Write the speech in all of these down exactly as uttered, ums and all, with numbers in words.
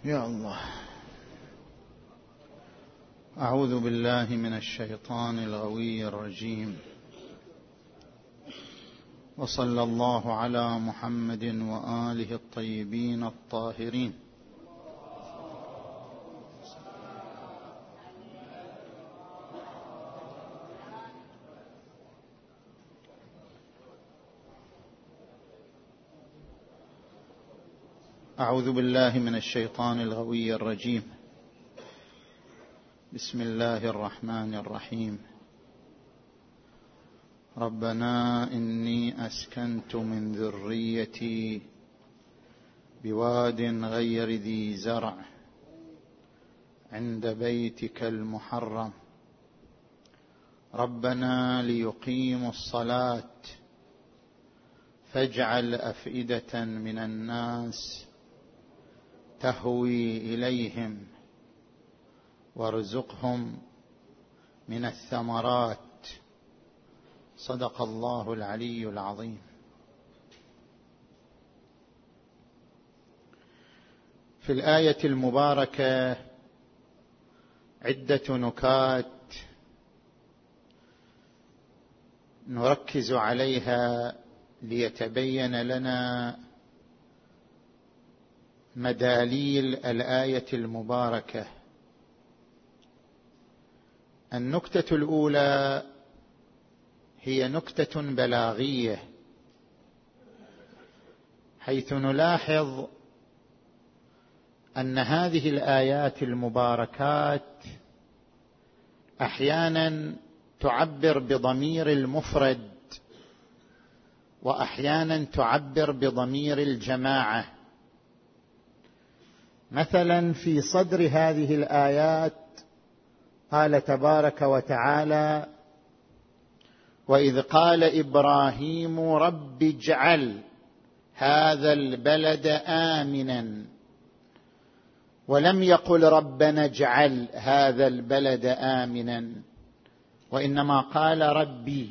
يا الله. أعوذ بالله من الشيطان الغوي الرجيم، وصلى الله على محمد وآله الطيبين الطاهرين. أعوذ بالله من الشيطان الغوي الرجيم. بسم الله الرحمن الرحيم. ربنا إني أسكنت من ذريتي بواد غير ذي زرع عند بيتك المحرم ربنا ليقيموا الصلاة فاجعل أفئدة من الناس تهوي إليهم وارزقهم من الثمرات. صدق الله العلي العظيم. في الآية المباركة عدة نكات نركز عليها ليتبين لنا مداليل الآية المباركة. النكتة الأولى هي نكتة بلاغية، حيث نلاحظ أن هذه الآيات المباركات أحيانا تعبر بضمير المفرد وأحيانا تعبر بضمير الجماعة. مثلا في صدر هذه الآيات قال تبارك وتعالى: وإذ قال إبراهيم رب اجعل هذا البلد آمنا، ولم يقل ربنا اجعل هذا البلد آمنا، وإنما قال ربي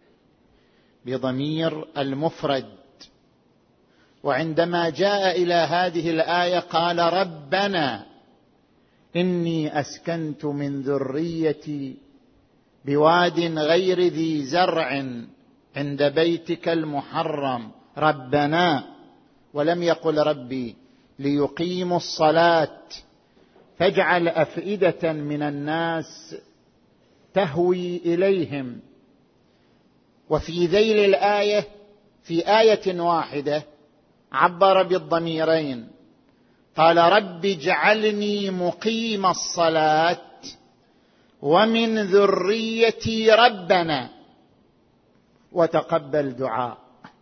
بضمير المفرد. وعندما جاء إلى هذه الآية قال ربنا إني أسكنت من ذريتي بواد غير ذي زرع عند بيتك المحرم ربنا، ولم يقل ربي، ليقيموا الصلاة فاجعل أفئدة من الناس تهوي إليهم. وفي ذيل الآية في آية واحدة عبر بالضميرين، قال رب اجعلني مقيم الصلاة ومن ذريتي ربنا وتقبل دعاء.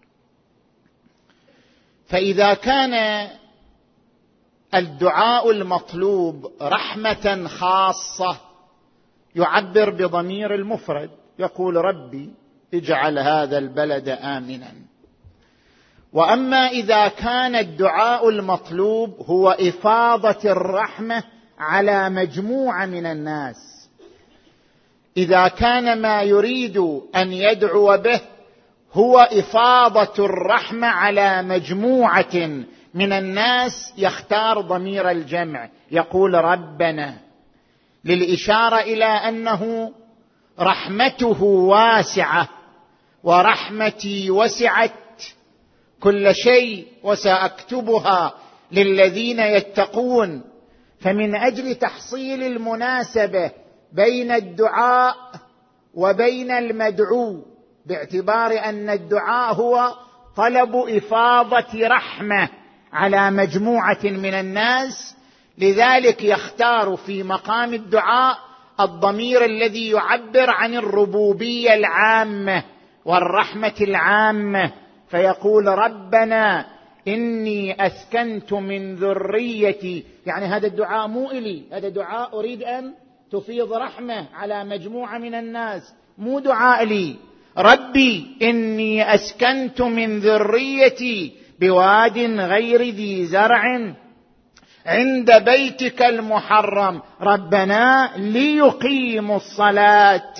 فإذا كان الدعاء المطلوب رحمة خاصة يعبر بضمير المفرد، يقول ربي اجعل هذا البلد آمنا. وأما إذا كان الدعاء المطلوب هو إفاضة الرحمة على مجموعة من الناس، إذا كان ما يريد أن يدعو به هو إفاضة الرحمة على مجموعة من الناس، يختار ضمير الجمع، يقول ربنا، للإشارة إلى أنه رحمته واسعة، ورحمتي وسعت كل شيء وسأكتبها للذين يتقون. فمن أجل تحصيل المناسبة بين الدعاء وبين المدعو، باعتبار أن الدعاء هو طلب إفاضة رحمة على مجموعة من الناس، لذلك يختار في مقام الدعاء الضمير الذي يعبر عن الربوبية العامة والرحمة العامة، فيقول ربنا إني أسكنت من ذريتي. يعني هذا الدعاء مو إلي، هذا دعاء أريد أن تفيض رحمة على مجموعة من الناس، مو دعاء لي. ربي إني أسكنت من ذريتي بواد غير ذي زرع عند بيتك المحرم ربنا ليقيموا الصلاة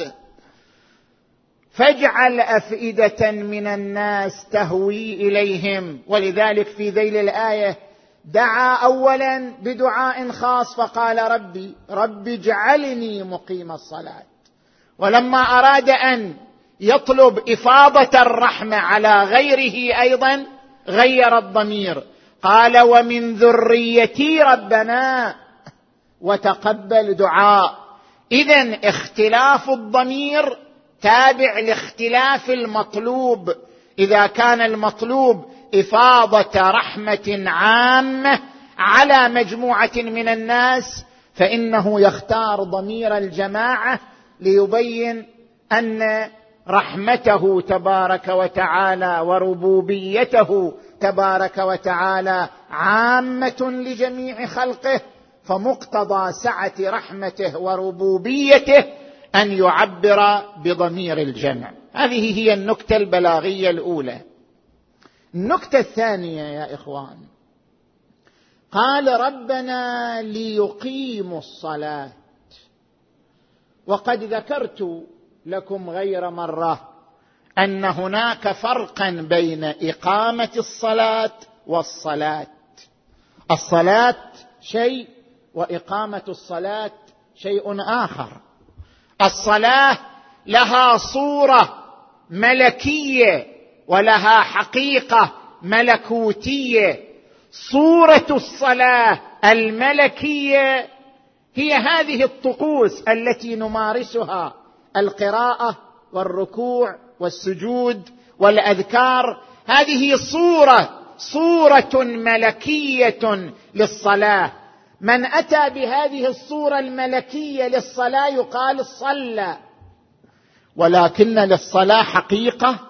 فاجعل أفئدة من الناس تهوي إليهم. ولذلك في ذيل الآية دعا أولا بدعاء خاص فقال ربي ربي اجعلني مقيم الصلاة، ولما أراد أن يطلب إفاضة الرحمة على غيره أيضا غير الضمير، قال ومن ذريتي ربنا وتقبل دعاء. إذن اختلاف الضمير تابع لاختلاف المطلوب. إذا كان المطلوب إفاضة رحمة عامة على مجموعة من الناس فإنه يختار ضمير الجماعة ليبين أن رحمته تبارك وتعالى وربوبيته تبارك وتعالى عامة لجميع خلقه، فمقتضى سعة رحمته وربوبيته أن يعبر بضمير الجمع. هذه هي النكتة البلاغية الأولى. النكتة الثانية يا إخوان، قال ربنا ليقيموا الصلاة، وقد ذكرت لكم غير مرة أن هناك فرقا بين إقامة الصلاة والصلاة. الصلاة شيء وإقامة الصلاة شيء آخر. الصلاة لها صورة ملكية ولها حقيقة ملكوتية. صورة الصلاة الملكية هي هذه الطقوس التي نمارسها، القراءة والركوع والسجود والأذكار. هذه صورة صورة ملكية للصلاة. من أتى بهذه الصورة الملكية للصلاة يقال صلى، ولكن للصلاة حقيقة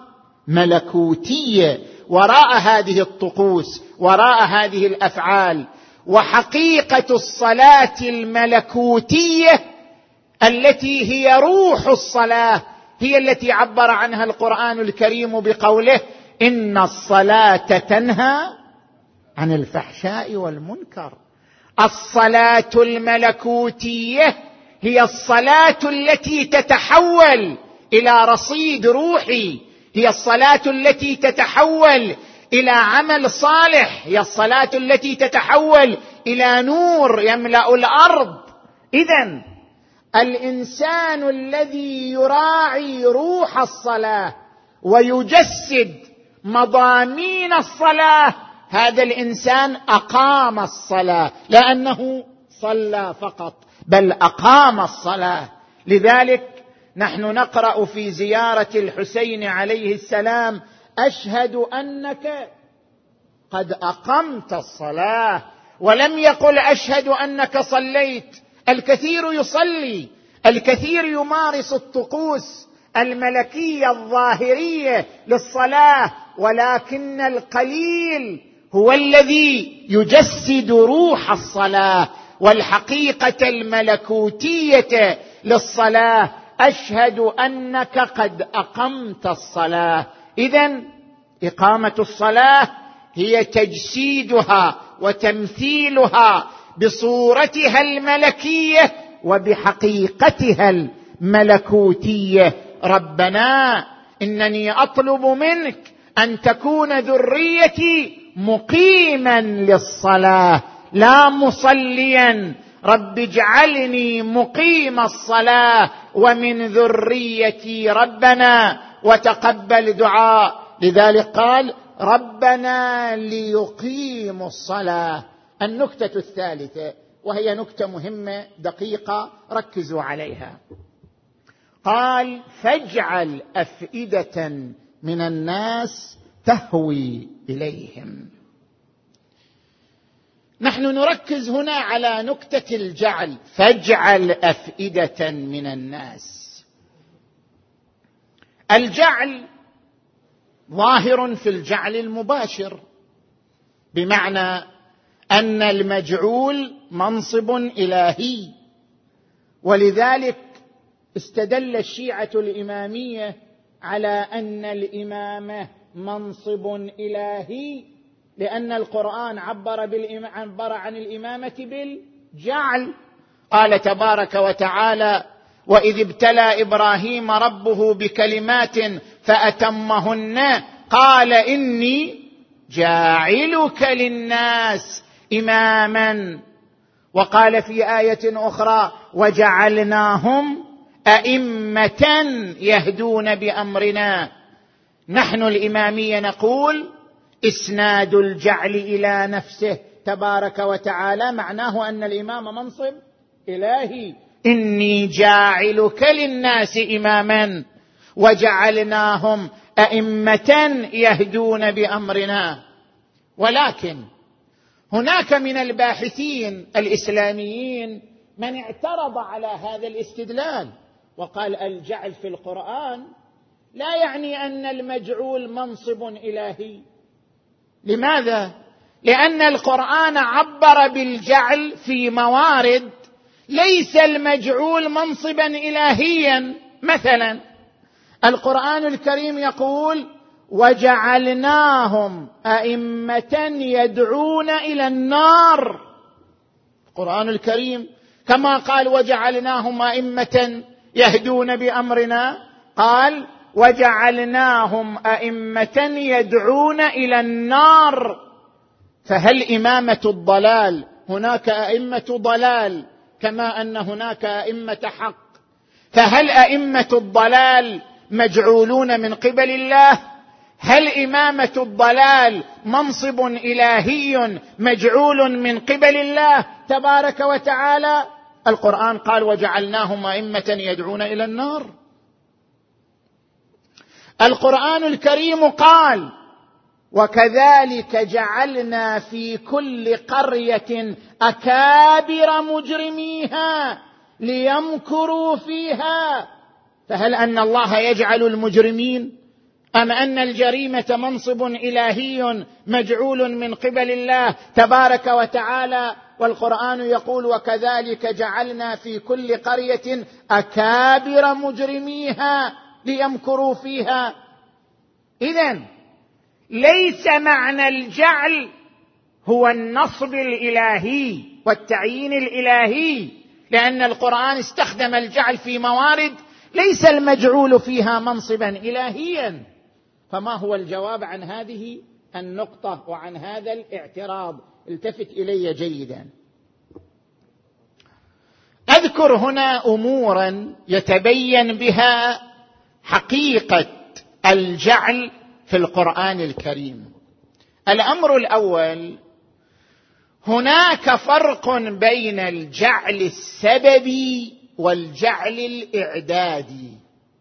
ملكوتية وراء هذه الطقوس، وراء هذه الأفعال. وحقيقة الصلاة الملكوتية التي هي روح الصلاة هي التي عبر عنها القرآن الكريم بقوله إن الصلاة تنهى عن الفحشاء والمنكر. الصلاة الملكوتية هي الصلاة التي تتحول إلى رصيد روحي، هي الصلاة التي تتحول إلى عمل صالح، هي الصلاة التي تتحول إلى نور يملأ الأرض. إذن الإنسان الذي يراعي روح الصلاة ويجسد مضامين الصلاة هذا الإنسان أقام الصلاة، لأنه صلى فقط بل أقام الصلاة. لذلك نحن نقرأ في زيارة الحسين عليه السلام أشهد أنك قد أقمت الصلاة، ولم يقل أشهد أنك صليت. الكثير يصلي، الكثير يمارس الطقوس الملكية الظاهرية للصلاة، ولكن القليل هو الذي يجسد روح الصلاة والحقيقة الملكوتية للصلاة. أشهد أنك قد أقمت الصلاة. إذن إقامة الصلاة هي تجسيدها وتمثيلها بصورتها الملكية وبحقيقتها الملكوتية. ربنا إنني أطلب منك أن تكون ذريتي مقيما للصلاة لا مصليا. رب اجعلني مقيم الصلاة ومن ذريتي ربنا وتقبل دعاء. لذلك قال ربنا ليقيموا الصلاة. النكتة الثالثة وهي نكتة مهمة دقيقة ركزوا عليها، قال فاجعل أفئدة من الناس تهوي إليهم. نحن نركز هنا على نكتة الجعل، فاجعل أفئدة من الناس. الجعل ظاهر في الجعل المباشر، بمعنى أن المجعول منصب إلهي، ولذلك استدل الشيعة الإمامية على أن الإمامة منصب إلهي، لأن القرآن عبر, عبر عن الإمامة بالجعل. قال تبارك وتعالى وإذ ابتلى إبراهيم ربه بكلمات فأتمهن قال إني جاعلك للناس إماما. وقال في آية أخرى: وجعلناهم أئمة يهدون بأمرنا. نحن الإمامية نقول إسناد الجعل إلى نفسه تبارك وتعالى معناه أن الإمام منصب إلهي، إني جاعلك للناس إماما وجعلناهم أئمة يهدون بأمرنا. ولكن هناك من الباحثين الإسلاميين من اعترض على هذا الاستدلال وقال: الجعل في القرآن لا يعني أن المجعول منصب إلهي. لماذا؟ لأن القرآن عبر بالجعل في موارد ليس المجعول منصبا إلهيا. مثلا القرآن الكريم يقول: وجعلناهم أئمة يدعون إلى النار. القرآن الكريم كما قال وجعلناهم أئمة يهدون بأمرنا، قال وجعلناهم أئمة يدعون إلى النار. فهل إمامة الضلال هناك أئمة ضلال كما أن هناك أئمة حق؟ فهل أئمة الضلال مجعولون من قبل الله؟ هل إمامة الضلال منصب إلهي مجعول من قبل الله تبارك وتعالى؟ القرآن قال وجعلناهم أئمة يدعون إلى النار. القرآن الكريم قال: وكذلك جعلنا في كل قرية أكابر مجرميها ليمكروا فيها. فهل أن الله يجعل المجرمين أم أن الجريمة منصب إلهي مجعول من قبل الله تبارك وتعالى؟ والقرآن يقول وكذلك جعلنا في كل قرية أكابر مجرميها ليمكروا فيها. إذن ليس معنى الجعل هو النصب الإلهي والتعيين الإلهي، لأن القرآن استخدم الجعل في موارد ليس المجعول فيها منصبا إلهيا. فما هو الجواب عن هذه النقطة وعن هذا الاعتراض؟ التفت إلي جيدا. أذكر هنا أمورا يتبين بها حقيقة الجعل في القرآن الكريم. الأمر الأول: هناك فرق بين الجعل السببي والجعل الإعدادي.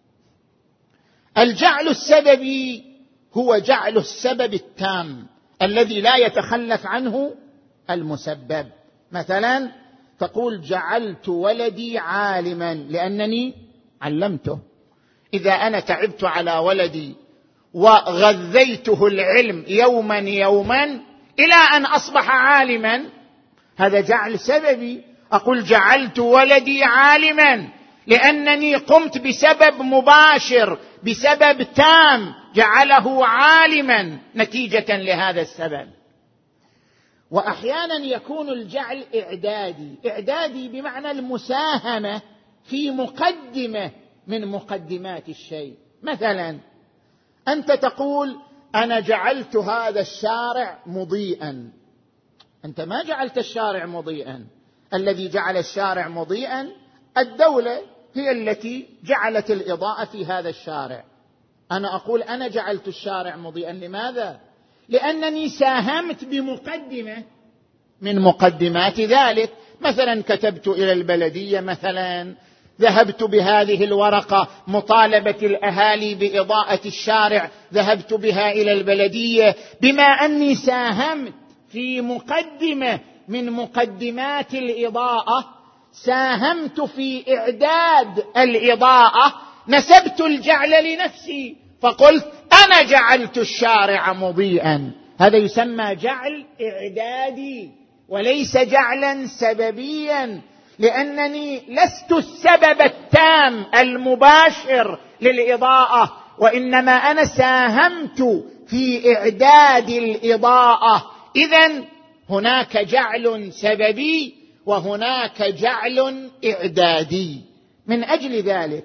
الجعل السببي هو جعل السبب التام الذي لا يتخلف عنه المسبب. مثلا تقول جعلت ولدي عالما لأنني علمته. إذا أنا تعبت على ولدي وغذيته العلم يوما يوما إلى أن أصبح عالما، هذا جعل سببي. أقول جعلت ولدي عالما لأنني قمت بسبب مباشر، بسبب تام جعله عالما نتيجة لهذا السبب. وأحيانا يكون الجعل إعدادي. إعدادي بمعنى المساهمة في مقدمة من مقدمات الشيء. مثلا أنت تقول أنا جعلت هذا الشارع مضيئا. أنت ما جعلت الشارع مضيئا، الذي جعل الشارع مضيئا الدولة هي التي جعلت الإضاءة في هذا الشارع. أنا أقول أنا جعلت الشارع مضيئا. لماذا؟ لأنني ساهمت بمقدمة من مقدمات ذلك. مثلا كتبت إلى البلدية، مثلا ذهبت بهذه الورقة مطالبة الأهالي بإضاءة الشارع، ذهبت بها إلى البلدية. بما أني ساهمت في مقدمة من مقدمات الإضاءة، ساهمت في إعداد الإضاءة، نسبت الجعل لنفسي فقلت أنا جعلت الشارع مضيئا. هذا يسمى جعل إعدادي وليس جعلا سببيا، لأنني لست السبب التام المباشر للإضاءة، وإنما أنا ساهمت في إعداد الإضاءة. إذن هناك جعل سببي وهناك جعل إعدادي. من أجل ذلك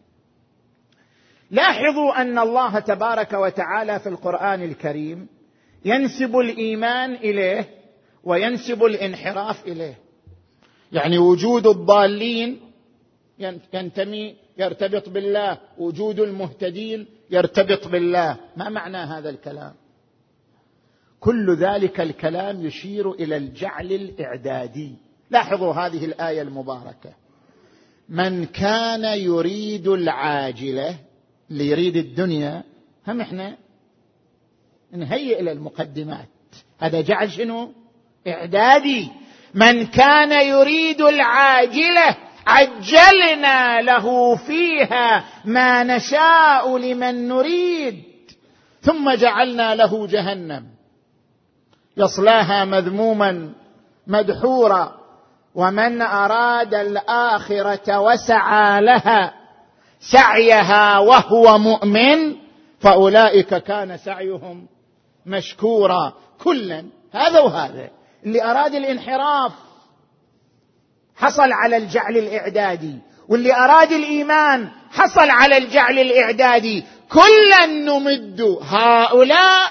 لاحظوا أن الله تبارك وتعالى في القرآن الكريم ينسب الإيمان إليه وينسب الانحراف إليه. يعني وجود الضالين ينتمي يرتبط بالله، وجود المهتدين يرتبط بالله. ما معنى هذا الكلام؟ كل ذلك الكلام يشير إلى الجعل الإعدادي. لاحظوا هذه الآية المباركة: من كان يريد العاجلة، اللي يريد الدنيا، هم احنا نهيئ إلى المقدمات. هذا جعل شنو؟ إعدادي. من كان يريد العاجلة عجلنا له فيها ما نشاء لمن نريد ثم جعلنا له جهنم يصلاها مذموما مدحورا ومن أراد الآخرة وسعى لها سعيها وهو مؤمن فأولئك كان سعيهم مشكورا. كلا، هذا وهذا، اللي أراد الانحراف حصل على الجعل الإعدادي، واللي أراد الإيمان حصل على الجعل الإعدادي. كلا نمد هؤلاء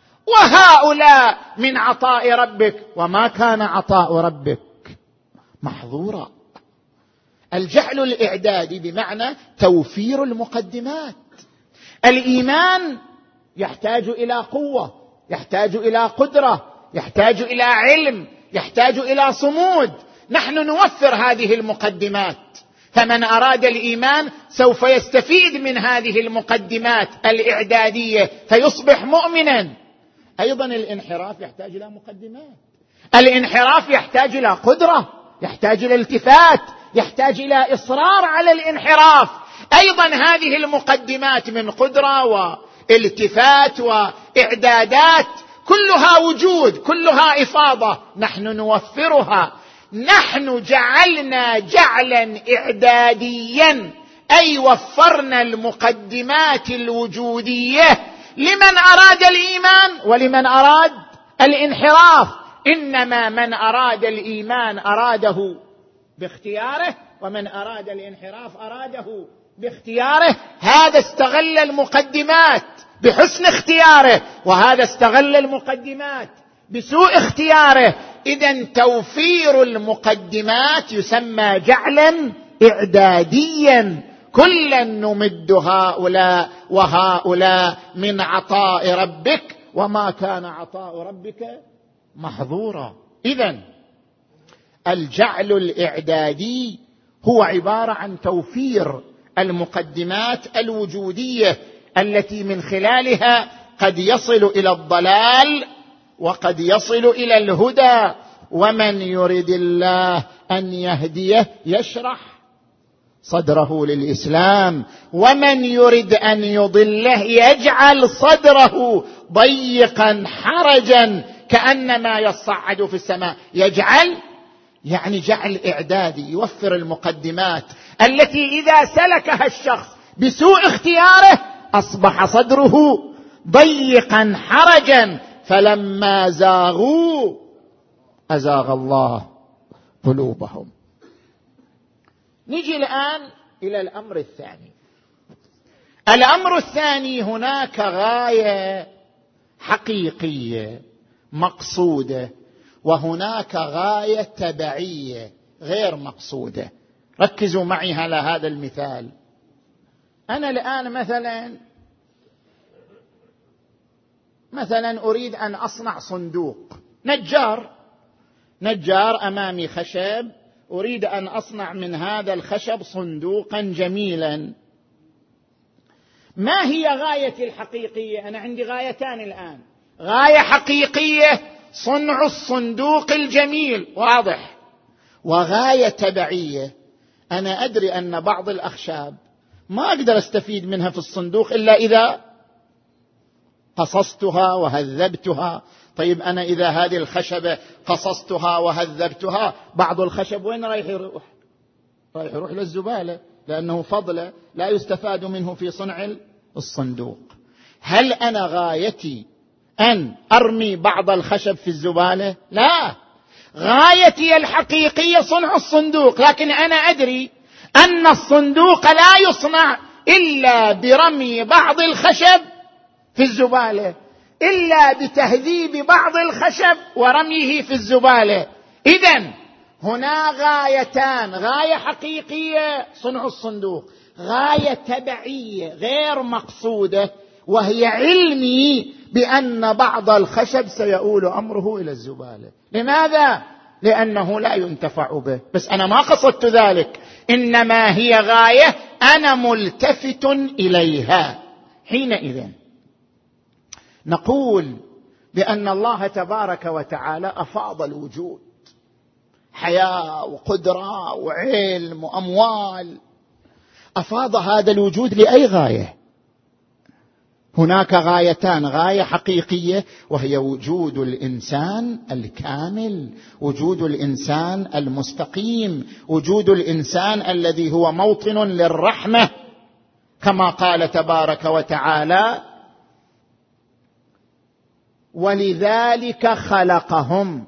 وهؤلاء من عطاء ربك وما كان عطاء ربك محظورا. الجعل الإعدادي بمعنى توفير المقدمات. الإيمان يحتاج إلى قوة، يحتاج إلى قدرة، يحتاج إلى علم، يحتاج إلى صمود. نحن نوفر هذه المقدمات، فمن أراد الإيمان سوف يستفيد من هذه المقدمات الإعدادية فيصبح مؤمنا. أيضا الانحراف يحتاج إلى مقدمات. الانحراف يحتاج إلى قدرة، يحتاج إلى التفات، يحتاج إلى إصرار على الانحراف. أيضا هذه المقدمات من قدرة والتفات وإعدادات كلها وجود، كلها إفاضة، نحن نوفرها. نحن جعلنا جعلا إعداديا، أي وفرنا المقدمات الوجودية لمن أراد الإيمان ولمن أراد الانحراف. إنما من أراد الإيمان أراده باختياره، ومن أراد الانحراف أراده باختياره. هذا استغل المقدمات بحسن اختياره، وهذا استغل المقدمات بسوء اختياره. إذن توفير المقدمات يسمى جعلا إعداديا. كلا نمد هؤلاء وهؤلاء من عطاء ربك وما كان عطاء ربك محظورا. إذن الجعل الإعدادي هو عبارة عن توفير المقدمات الوجودية التي من خلالها قد يصل إلى الضلال وقد يصل إلى الهدى. ومن يرد الله أن يهديه يشرح صدره للإسلام، ومن يرد أن يضله يجعل صدره ضيقا حرجا كأنما يصعد في السماء. يجعل يعني جعل إعدادي، يوفر المقدمات التي إذا سلكها الشخص بسوء اختياره أصبح صدره ضيقا حرجا. فلما زاغوا أزاغ الله قلوبهم. نجي الآن إلى الأمر الثاني. الأمر الثاني، هناك غاية حقيقية مقصودة، وهناك غاية تبعية غير مقصودة. ركزوا معي على هذا المثال. أنا الآن مثلا مثلا أريد أن أصنع صندوق. نجار نجار أمامي خشب، أريد أن أصنع من هذا الخشب صندوقا جميلا. ما هي غايتي الحقيقية؟ أنا عندي غايتان الآن. غاية حقيقية صنع الصندوق الجميل، واضح، وغاية تبعية. أنا أدري أن بعض الأخشاب ما أقدر أستفيد منها في الصندوق إلا إذا قصصتها وهذبتها. طيب أنا إذا هذه الخشبة قصصتها وهذبتها، بعض الخشب وين رايح يروح؟ رايح يروح للزبالة، لأنه فضل لا يستفاد منه في صنع الصندوق. هل أنا غايتي أن أرمي بعض الخشب في الزبالة؟ لا، غايتي الحقيقية صنع الصندوق. لكن أنا أدري أن الصندوق لا يصنع إلا برمي بعض الخشب في الزبالة. إلا بتهذيب بعض الخشب ورميه في الزبالة. إذن هنا غايتان: غاية حقيقية صنع الصندوق، غاية تبعية غير مقصودة وهي علمي بأن بعض الخشب سيؤول أمره إلى الزبالة. لماذا؟ لأنه لا ينتفع به. بس أنا ما قصدت ذلك، إنما هي غاية أنا ملتفت إليها. حينئذ نقول بأن الله تبارك وتعالى أفاض الوجود حياة وقدرة وعلم وأموال. أفاض هذا الوجود لأي غاية؟ هناك غايتان: غاية حقيقية وهي وجود الإنسان الكامل، وجود الإنسان المستقيم، وجود الإنسان الذي هو موطن للرحمة، كما قال تبارك وتعالى: ولذلك خلقهم.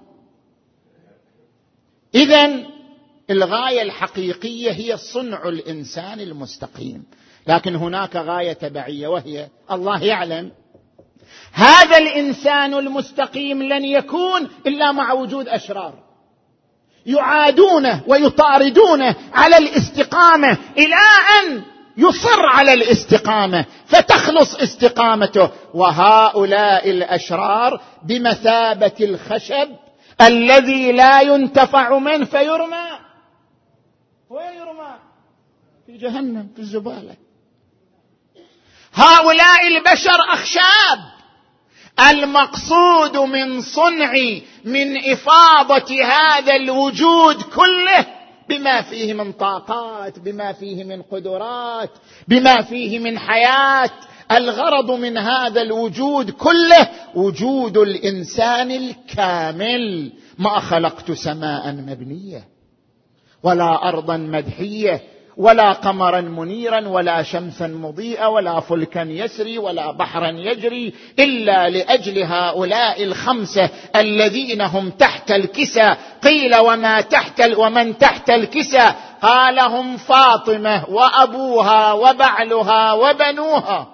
إذن الغاية الحقيقية هي صنع الإنسان المستقيم، لكن هناك غاية تبعية وهي الله يعلم هذا الإنسان المستقيم لن يكون إلا مع وجود أشرار يعادونه ويطاردونه على الاستقامة إلى أن يصر على الاستقامة فتخلص استقامته. وهؤلاء الأشرار بمثابة الخشب الذي لا ينتفع منه فيرمى. وين يرمى؟ في جهنم، في الزبالة. هؤلاء البشر أخشاب. المقصود من صنعي من إفاضة هذا الوجود كله بما فيه من طاقات، بما فيه من قدرات، بما فيه من حياة، الغرض من هذا الوجود كله وجود الإنسان الكامل. ما خلقت سماء مبنية ولا أرضا مدحية ولا قمرا منيرا ولا شمسا مضيئة ولا فلكا يسري ولا بحرا يجري إلا لأجل هؤلاء الخمسة الذين هم تحت الكسى. قيل وما تحت ومن تحت الكسى؟ قال هم فاطمة وأبوها وبعلها وبنوها.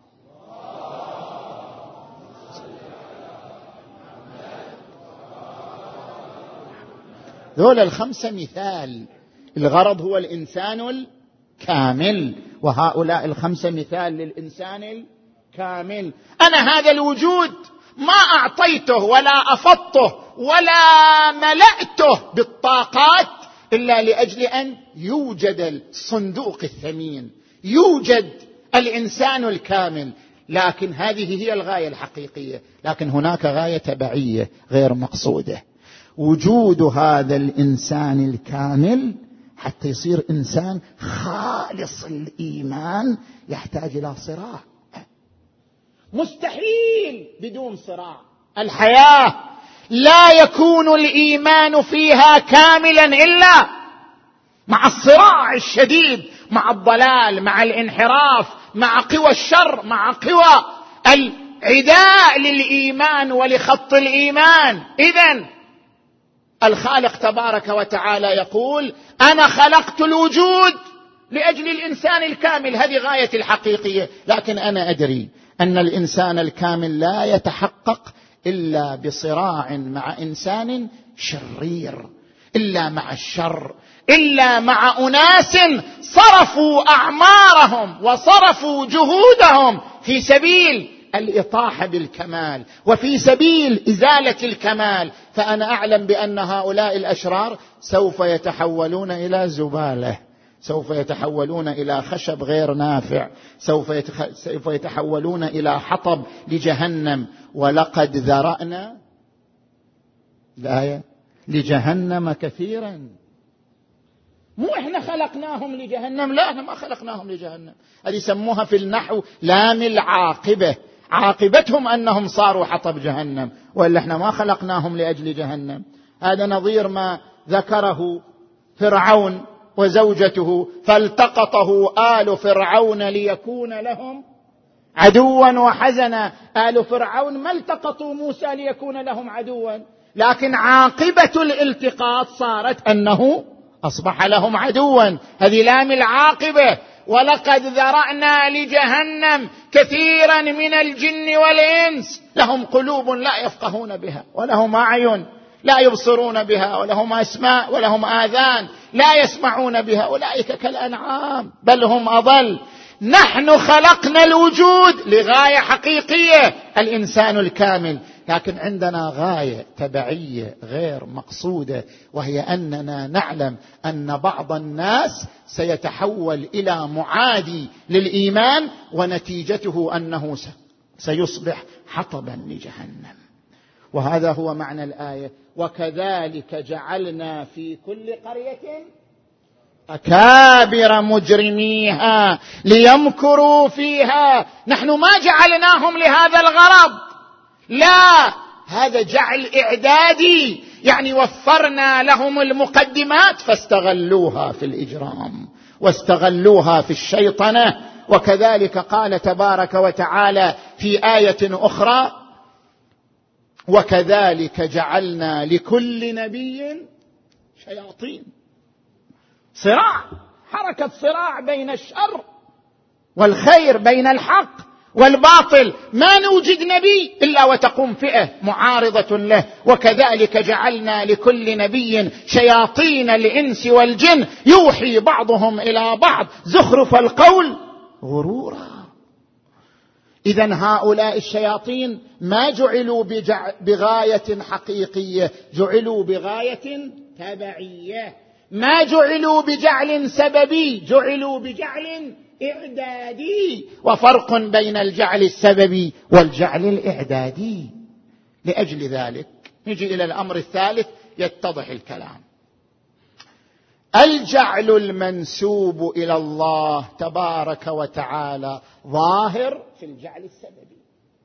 ذول الخمسة مثال، الغرض هو الإنسان الكامل، وهؤلاء الخمسة مثال للإنسان الكامل. أنا هذا الوجود ما أعطيته ولا أفضته ولا ملأته بالطاقات إلا لأجل أن يوجد الصندوق الثمين، يوجد الإنسان الكامل. لكن هذه هي الغاية الحقيقية. لكن هناك غاية تبعية غير مقصودة: وجود هذا الإنسان الكامل حتى يصير إنسان خالص الإيمان يحتاج إلى صراع. مستحيل بدون صراع. الحياة لا يكون الإيمان فيها كاملا إلا مع الصراع الشديد، مع الضلال، مع الانحراف، مع قوى الشر، مع قوى العداء للإيمان ولخط الإيمان. إذن الخالق تبارك وتعالى يقول: أنا خلقت الوجود لأجل الإنسان الكامل. هذه غاية الحقيقية. لكن أنا أدري أن الإنسان الكامل لا يتحقق إلا بصراع مع إنسان شرير، إلا مع الشر، إلا مع أناس صرفوا أعمارهم وصرفوا جهودهم في سبيل الإطاحة بالكمال وفي سبيل إزالة الكمال. فأنا أعلم بأن هؤلاء الأشرار سوف يتحولون إلى زبالة، سوف يتحولون إلى خشب غير نافع، سوف سوف يتحولون إلى حطب لجهنم. ولقد ذرأنا الآية لجهنم كثيرا. مو إحنا خلقناهم لجهنم، لا، إحنا ما خلقناهم لجهنم. هذه يسموها في النحو لام العاقبة، عاقبتهم أنهم صاروا حطب جهنم، وإلا إحنا ما خلقناهم لأجل جهنم. هذا نظير ما ذكره فرعون وزوجته: فالتقطه آل فرعون ليكون لهم عدوا وحزنا. آل فرعون ما التقطوا موسى ليكون لهم عدوا، لكن عاقبة الالتقاط صارت أنه أصبح لهم عدوا. هذه لام العاقبة. ولقد ذرأنا لجهنم كثيرا من الجن والإنس لهم قلوب لا يفقهون بها، ولهم أعين لا يبصرون بها، ولهم أسماء ولهم آذان لا يسمعون بها، أولئك كالأنعام بل هم أضل. نحن خلقنا الوجود لغاية حقيقية، الإنسان الكامل، لكن عندنا غاية تبعية غير مقصودة، وهي أننا نعلم أن بعض الناس سيتحول إلى معادي للإيمان، ونتيجته أنه سيصبح حطبا لجهنم. وهذا هو معنى الآية: وكذلك جعلنا في كل قرية أكابر مجرميها ليمكروا فيها. نحن ما جعلناهم لهذا الغرض، لا، هذا جعل إعدادي، يعني وفرنا لهم المقدمات فاستغلوها في الإجرام واستغلوها في الشيطنة. وكذلك قال تبارك وتعالى في آية أخرى: وكذلك جعلنا لكل نبي شياطين. صراع، حركة صراع بين الشر والخير، بين الحق والباطل، ما نوجد نبي إلا وتقوم فئة معارضة له. وكذلك جعلنا لكل نبي شياطين الإنس والجن يوحي بعضهم إلى بعض زخرف القول غرورا. إذن هؤلاء الشياطين ما جعلوا بغاية حقيقية، جعلوا بغاية تبعية، ما جعلوا بجعل سببي، جعلوا بجعل إعدادي. وفرق بين الجعل السببي والجعل الإعدادي. لأجل ذلك نجي إلى الأمر الثالث يتضح الكلام: الجعل المنسوب إلى الله تبارك وتعالى ظاهر في الجعل السببي.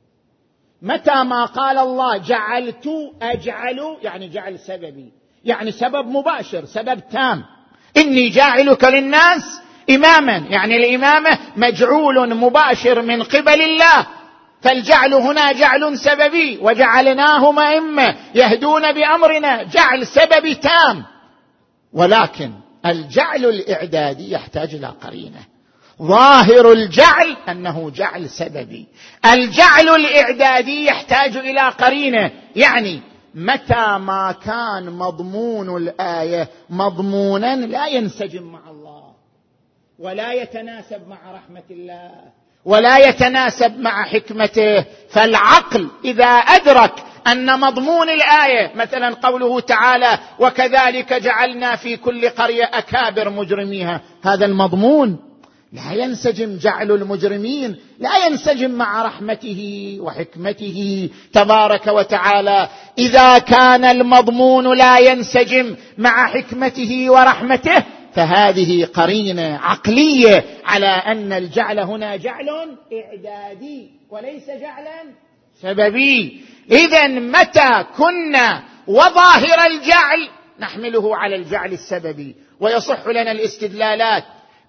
متى ما قال الله جعلت أجعل، يعني جعل سببي، يعني سبب مباشر، سبب تام. إني جاعلك للناس إماما، يعني الإمامة مجعول مباشر من قبل الله، فالجعل هنا جعل سببي. وجعلناهم أئمة يهدون بأمرنا، جعل سببي تام. ولكن الجعل الإعدادي يحتاج إلى قرينة. ظاهر الجعل أنه جعل سببي، الجعل الإعدادي يحتاج إلى قرينة. يعني متى ما كان مضمون الآية مضمونا لا ينسجم مع الله، ولا يتناسب مع رحمة الله، ولا يتناسب مع حكمته، فالعقل إذا أدرك أن مضمون الآية، مثلا قوله تعالى وكذلك جعلنا في كل قرية أكابر مجرميها، هذا المضمون لا ينسجم، جعل المجرمين لا ينسجم مع رحمته وحكمته تبارك وتعالى. إذا كان المضمون لا ينسجم مع حكمته ورحمته فهذه قرينة عقلية على أن الجعل هنا جعل إعدادي وليس جعلا سببي. إذن متى كنا وظاهر الجعل نحمله على الجعل السببي، ويصح لنا الاستدلالات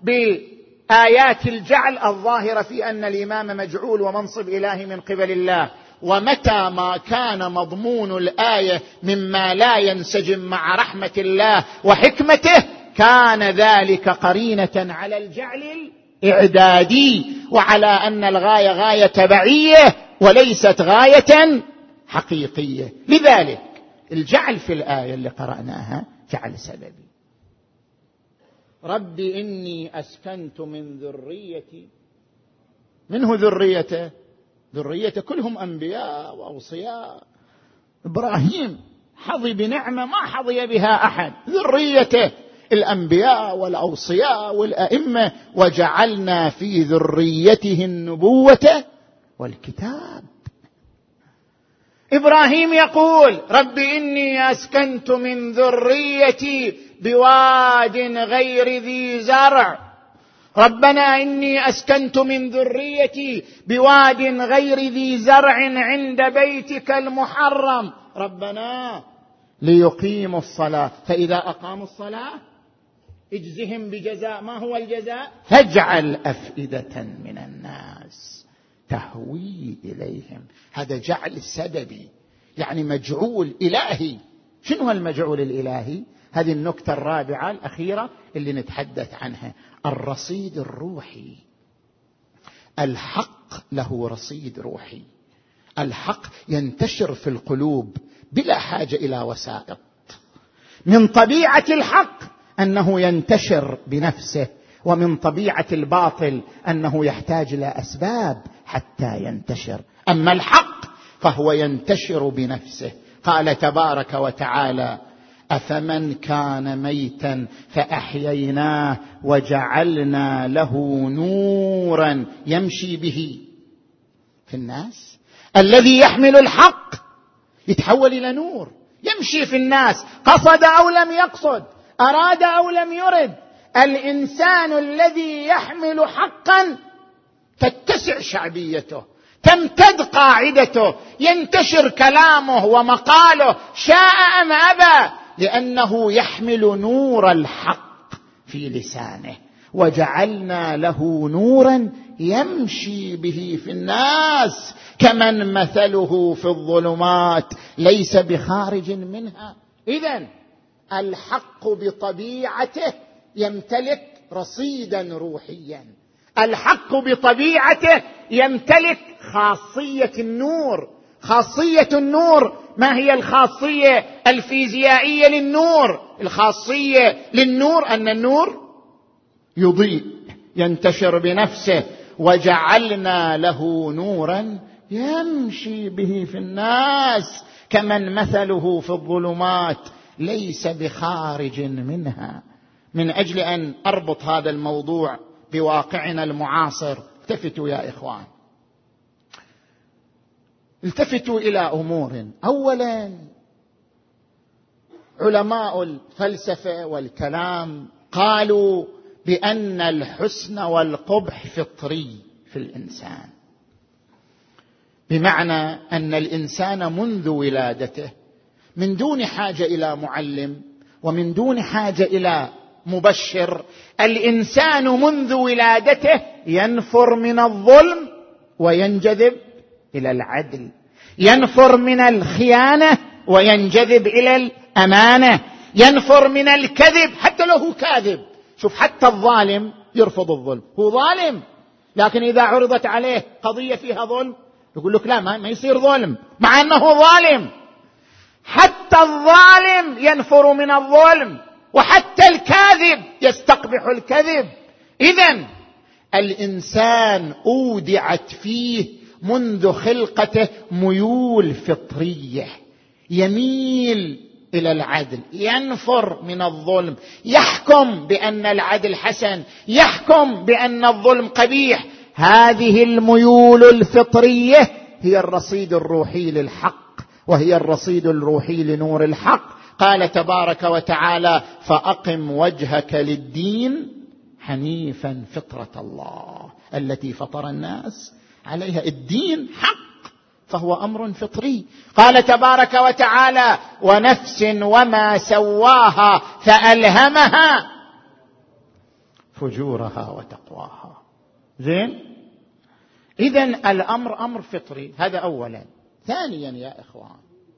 بآيات الجعل الظاهرة في أن الإمام مجعول ومنصب إلهي من قبل الله. ومتى ما كان مضمون الآية مما لا ينسجم مع رحمة الله وحكمته كان ذلك قرينة على الجعل الإعدادي، وعلى أن الغاية غاية تبعية وليست غاية حقيقية. لذلك الجعل في الآية اللي قرأناها جعل سببي. رب إني أسكنت من ذريتي، منه ذريته؟ ذريته كلهم أنبياء وأوصياء. إبراهيم حظي بنعمة ما حظي بها أحد، ذريته الأنبياء والأوصياء والأئمة، وجعلنا في ذريته النبوة والكتاب. إبراهيم يقول رب إني أسكنت من ذريتي بواد غير ذي زرع، ربنا إني أسكنت من ذريتي بواد غير ذي زرع عند بيتك المحرم ربنا ليقيموا الصلاة فإذا أقاموا الصلاة اجزهم بجزاء، ما هو الجزاء؟ فاجعل أفئدة من الناس تهوي إليهم. هذا جعل سببي، يعني مجعول إلهي. شنو المجعول الإلهي؟ هذه النكتة الرابعة الأخيرة اللي نتحدث عنها، الرصيد الروحي. الحق له رصيد روحي. الحق ينتشر في القلوب بلا حاجة إلى وسائط. من طبيعة الحق أنه ينتشر بنفسه، ومن طبيعة الباطل أنه يحتاج إلى أسباب حتى ينتشر. أما الحق فهو ينتشر بنفسه. قال تبارك وتعالى: أفمن كان ميتا فأحييناه وجعلنا له نورا يمشي به في الناس. الذي يحمل الحق يتحول إلى نور يمشي في الناس، قصد أو لم يقصد، أراد أو لم يرد. الإنسان الذي يحمل حقا تتسع شعبيته، تمتد قاعدته، ينتشر كلامه ومقاله شاء أم أبى، لأنه يحمل نور الحق في لسانه. وجعلنا له نورا يمشي به في الناس كمن مثله في الظلمات ليس بخارج منها. إذن الحق بطبيعته يمتلك رصيدا روحيا. الحق بطبيعته يمتلك خاصية النور. خاصية النور ما هي الخاصية الفيزيائية للنور؟ الخاصية للنور أن النور يضيء ينتشر بنفسه. وجعلنا له نورا يمشي به في الناس كمن مثله في الظلمات ليس بخارج منها. من أجل أن أربط هذا الموضوع بواقعنا المعاصر، التفتوا يا إخوان، التفتوا إلى أمور. أولا، علماء الفلسفة والكلام قالوا بأن الحسن والقبح فطري في الإنسان، بمعنى أن الإنسان منذ ولادته من دون حاجة إلى معلم ومن دون حاجة إلى مبشر، الإنسان منذ ولادته ينفر من الظلم وينجذب إلى العدل، ينفر من الخيانة وينجذب إلى الأمانة، ينفر من الكذب حتى لو هو كاذب. شوف، حتى الظالم يرفض الظلم، هو ظالم، لكن إذا عرضت عليه قضية فيها ظلم يقول لك لا، ما يصير ظلم مع أنه ظالم. حتى الظالم ينفر من الظلم، وحتى الكاذب يستقبح الكذب. إذن الإنسان أودعت فيه منذ خلقته ميول فطرية، يميل إلى العدل، ينفر من الظلم، يحكم بأن العدل حسن، يحكم بأن الظلم قبيح. هذه الميول الفطرية هي الرصيد الروحي للحق، وهي الرصيد الروحي لنور الحق. قال تبارك وتعالى: فأقم وجهك للدين حنيفا فطرة الله التي فطر الناس عليها. الدين حق، فهو أمر فطري. قال تبارك وتعالى: ونفس وما سواها فألهمها فجورها وتقواها. زين، إذن الأمر أمر فطري، هذا أولا. ثانيا يا إخوان،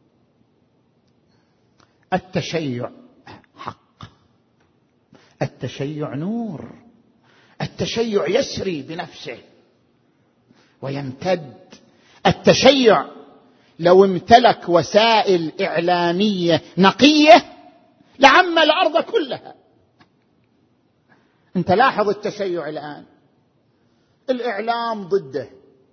التشيع حق، التشيع نور، التشيع يسري بنفسه ويمتد. التشيع لو امتلك وسائل إعلامية نقية لعم الأرض كلها. انت لاحظ التشيع الآن، الإعلام ضده،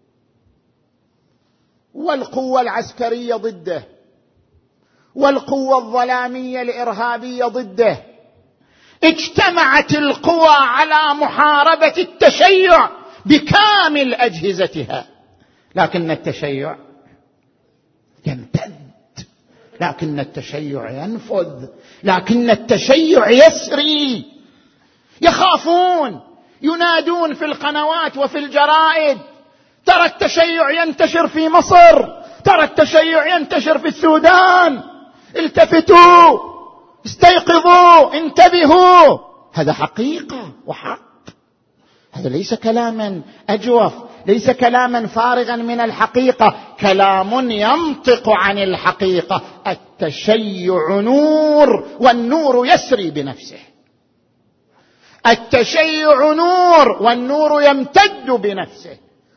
والقوة العسكرية ضده، والقوة الظلامية الإرهابية ضده. اجتمعت القوى على محاربة التشيع بكامل أجهزتها، لكن التشيع يمتد، لكن التشيع ينفذ، لكن التشيع يسري. يخافون، ينادون في القنوات وفي الجرائد: ترى التشيع ينتشر في مصر، ترى التشيع ينتشر في السودان، التفتوا، استيقظوا، انتبهوا. هذا حقيقة وحق، هذا ليس كلاما أجوف، ليس كلاما فارغا من الحقيقة، كلام ينطق عن الحقيقة. التشيع نور، والنور يسري بنفسه. التشيع نور، والنور يمتد بنفسه.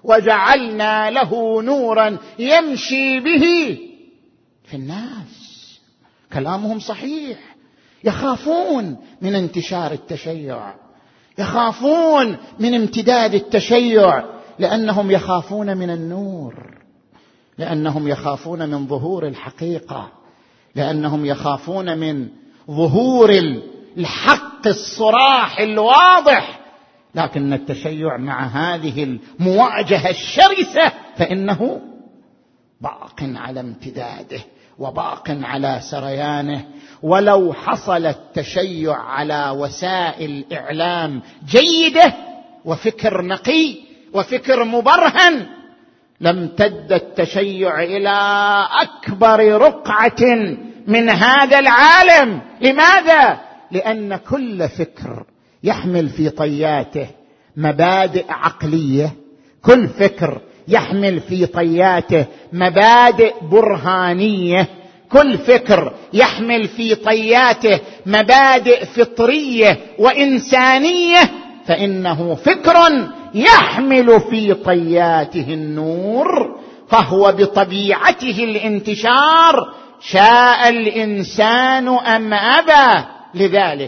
وجعلنا له نورا يمشي به في الناس. كلامهم صحيح، يخافون من انتشار التشيع، يخافون من امتداد التشيع، لأنهم يخافون من النور، لأنهم يخافون من ظهور الحقيقة، لأنهم يخافون من ظهور الحق الصراح الواضح. لكن التشيع مع هذه المواجهة الشرسة فإنه باق على امتداده وباق على سريانه. ولو حصل التشيع على وسائل إعلام جيدة وفكر نقي وفكر مبرهن لامتد التشيع إلى أكبر رقعة من هذا العالم. لماذا؟ لأن كل فكر يحمل في طياته مبادئ عقلية، كل فكر يحمل في طياته مبادئ برهانية، كل فكر يحمل في طياته مبادئ فطرية وإنسانية، فإنه فكر يحمل في طياته النور، فهو بطبيعته الانتشار شاء الإنسان أم أبى. لذلك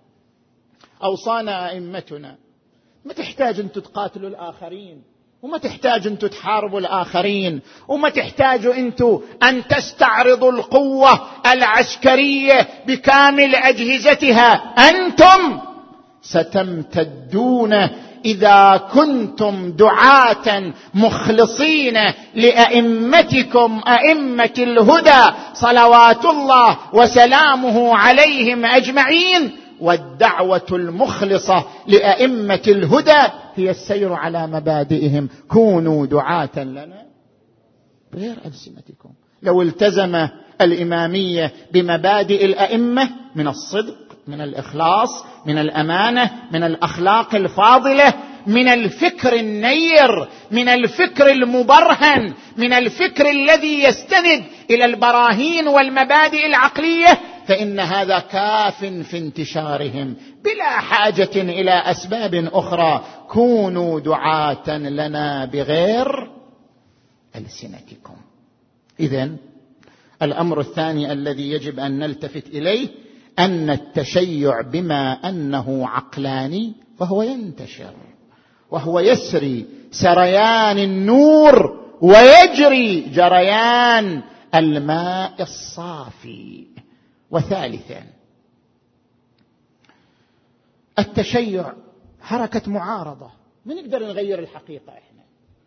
أوصانا أئمتنا ما تحتاج أن تقاتلوا الآخرين، وما تحتاج أن تحاربوا الآخرين، وما تحتاجوا أنتم أن تستعرضوا القوة العسكرية بكامل أجهزتها. أنتم ستمتدون إذا كنتم دعاة مخلصين لأئمتكم أئمة الهدى صلوات الله وسلامه عليهم أجمعين. والدعوة المخلصة لأئمة الهدى هي السير على مبادئهم. كونوا دعاة لنا غير ألسنتكم. لو التزم الإمامية بمبادئ الأئمة من الصدق، من الإخلاص، من الأمانة، من الأخلاق الفاضلة، من الفكر النير، من الفكر المبرهن، من الفكر الذي يستند إلى البراهين والمبادئ العقلية، فإن هذا كاف في انتشارهم بلا حاجة إلى أسباب أخرى. كونوا دعاة لنا بغير ألسنتكم. إذن الأمر الثاني الذي يجب أن نلتفت إليه أن التشيع بما أنه عقلاني فهو ينتشر، وهو يسري سريان النور ويجري جريان الماء الصافي. وثالثا التشيع حركة معارضة. من يقدر نغير الحقيقة؟ إحنا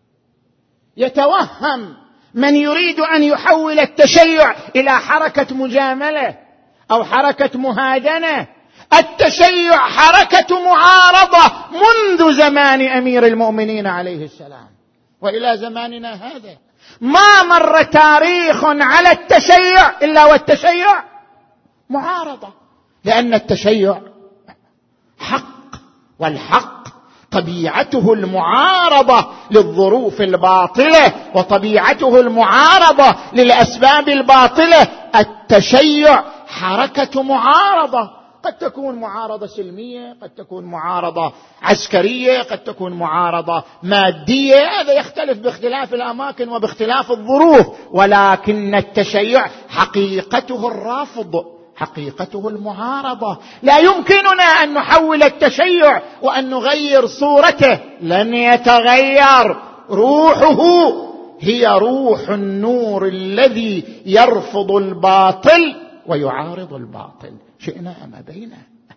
يتوهم من يريد أن يحول التشيع إلى حركة مجاملة أو حركة مهادنة. التشيع حركة معارضة منذ زمان أمير المؤمنين عليه السلام وإلى زماننا هذا. ما مر تاريخ على التشيع إلا والتشيع معارضة، لأن التشيع حق، والحق طبيعته المعارضة للظروف الباطلة، وطبيعته المعارضة للأسباب الباطلة. التشيع حركة معارضة، قد تكون معارضة سلمية، قد تكون معارضة عسكرية، قد تكون معارضة مادية، هذا يختلف باختلاف الأماكن وباختلاف الظروف. ولكن التشيع حقيقته الرافض، حقيقته المعارضة. لا يمكننا أن نحول التشيع وأن نغير صورته، لن يتغير. روحه هي روح النور الذي يرفض الباطل ويعارض الباطل، شئنا أم أبينا.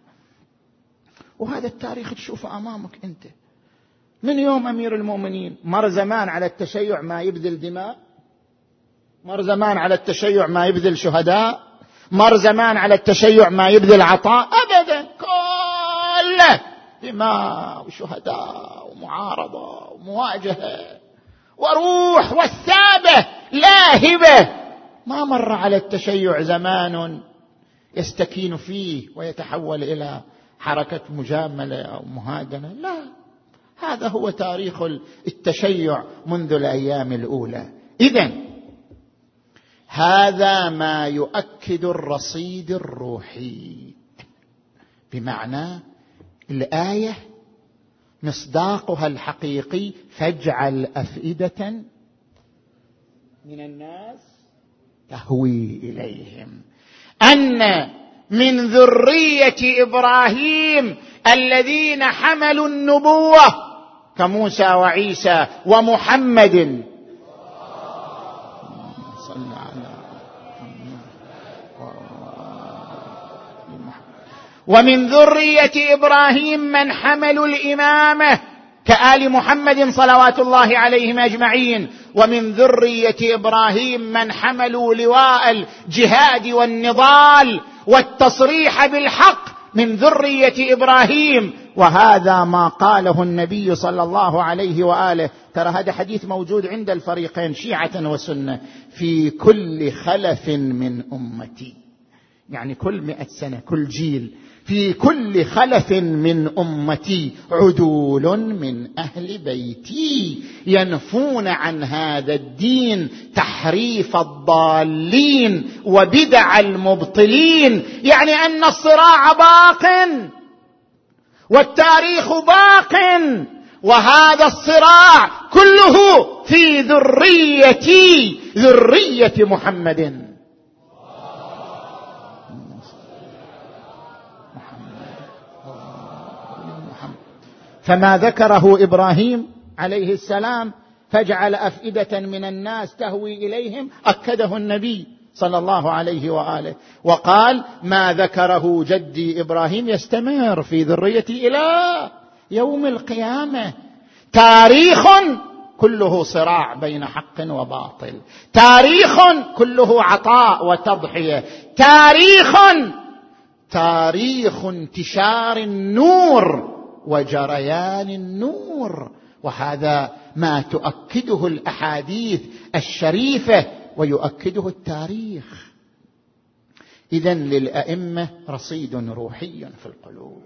وهذا التاريخ تشوفه أمامك أنت. من يوم أمير المؤمنين مر زمان على التشيع ما يبذل دماء، مر زمان على التشيع ما يبذل شهداء، مر زمان على التشيع ما يبذل عطاء، أبدا. كله دماء وشهداء ومعارضة ومواجهة وروح والثابة لاهبة. ما مر على التشيع زمان يستكين فيه ويتحول إلى حركة مجاملة أو مهادنة، لا. هذا هو تاريخ التشيع منذ الأيام الأولى. إذن هذا ما يؤكد الرصيد الروحي، بمعنى الآية مصداقها الحقيقي فاجعل أفئدة من الناس تهوي إليهم، أن من ذرية إبراهيم الذين حملوا النبوة كموسى وعيسى ومحمد صلى على ومن ذرية إبراهيم من حملوا الإمامة كآل محمد صلوات الله عليهم أجمعين، ومن ذرية إبراهيم من حملوا لواء الجهاد والنضال والتصريح بالحق من ذرية إبراهيم. وهذا ما قاله النبي صلى الله عليه وآله، ترى هذا حديث موجود عند الفريقين شيعة وسنة: في كل خلف من أمتي، يعني كل مئة سنة كل جيل، في كل خلف من أمتي عدول من أهل بيتي ينفون عن هذا الدين تحريف الضالين وبدع المبطلين. يعني أن الصراع باق والتاريخ باق، وهذا الصراع كله في ذريتي، ذرية محمد. فما ذكره إبراهيم عليه السلام فاجعل أفئدة من الناس تهوي إليهم أكده النبي صلى الله عليه وآله، وقال ما ذكره جدي إبراهيم يستمر في ذريتي إلى يوم القيامة. تاريخ كله صراع بين حق وباطل، تاريخ كله عطاء وتضحية، تاريخ تاريخ انتشار النور وجريان النور، وهذا ما تؤكده الأحاديث الشريفة ويؤكده التاريخ. إذن للأئمة رصيد روحي في القلوب،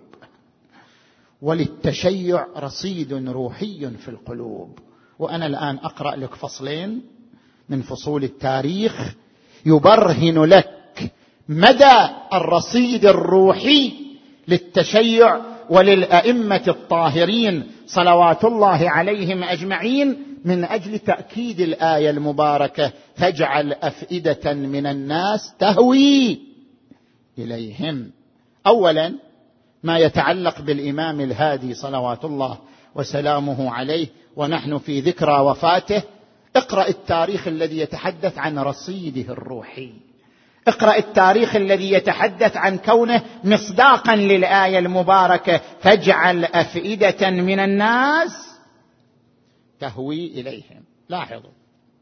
وللتشيع رصيد روحي في القلوب. وأنا الآن أقرأ لك فصلين من فصول التاريخ يبرهن لك مدى الرصيد الروحي للتشيع وللأئمة الطاهرين صلوات الله عليهم أجمعين، من أجل تأكيد الآية المباركة فاجعل أفئدة من الناس تهوي إليهم. أولا ما يتعلق بالإمام الهادي صلوات الله وسلامه عليه، ونحن في ذكرى وفاته. اقرأ التاريخ الذي يتحدث عن رصيده الروحي، اقرأ التاريخ الذي يتحدث عن كونه مصداقا للآية المباركة فاجعل أفئدة من الناس تهوي إليهم. لاحظوا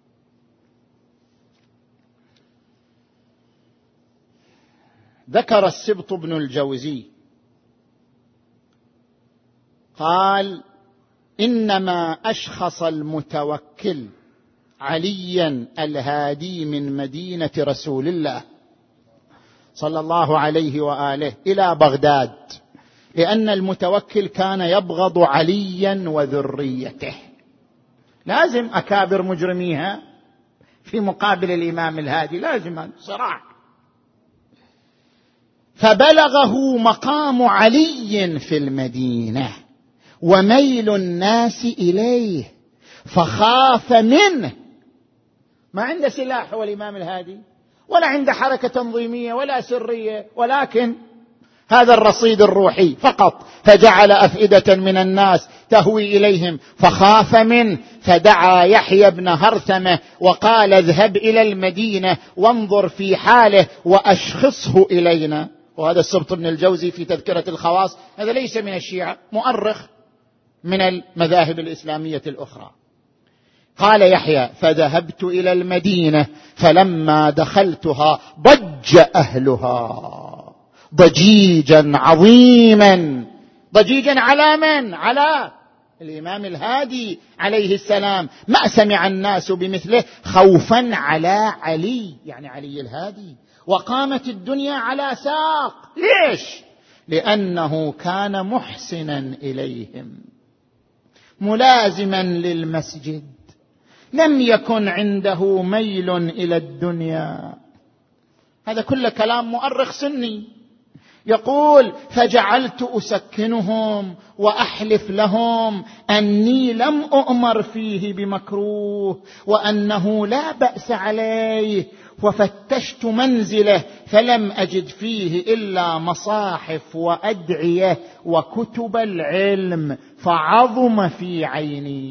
ذكر السبط بن الجوزي قال إنما أشخص المتوكل عليا الهادي من مدينة رسول الله صلى الله عليه وآله إلى بغداد، لأن المتوكل كان يبغض عليا وذريته. لازم أكابر مجرميها في مقابل الإمام الهادي، لازم صراع. فبلغه مقام علي في المدينة وميل الناس إليه فخاف منه. ما عنده سلاح هو الإمام الهادي، ولا عنده حركة تنظيمية ولا سرية، ولكن هذا الرصيد الروحي فقط. فجعل أفئدة من الناس تهوي إليهم فخاف منه، فدعا يحيى بن هرثمة وقال اذهب إلى المدينة وانظر في حاله وأشخصه إلينا. وهذا السبط بن الجوزي في تذكرة الخواص، هذا ليس من الشيعة، مؤرخ من المذاهب الإسلامية الأخرى. قال يحيى فذهبت إلى المدينة فلما دخلتها ضج أهلها ضجيجا عظيما. ضجيجا على من؟ على الإمام الهادي عليه السلام. ما سمع الناس بمثله خوفا على علي، يعني علي الهادي، وقامت الدنيا على ساق. ليش؟ لأنه كان محسنا إليهم ملازما للمسجد، لم يكن عنده ميل إلى الدنيا. هذا كل كلام مؤرخ سني. يقول فجعلت أسكنهم وأحلف لهم أني لم أؤمر فيه بمكروه وأنه لا بأس عليه، وفتشت منزله فلم أجد فيه إلا مصاحف وأدعية وكتب العلم فعظم في عيني،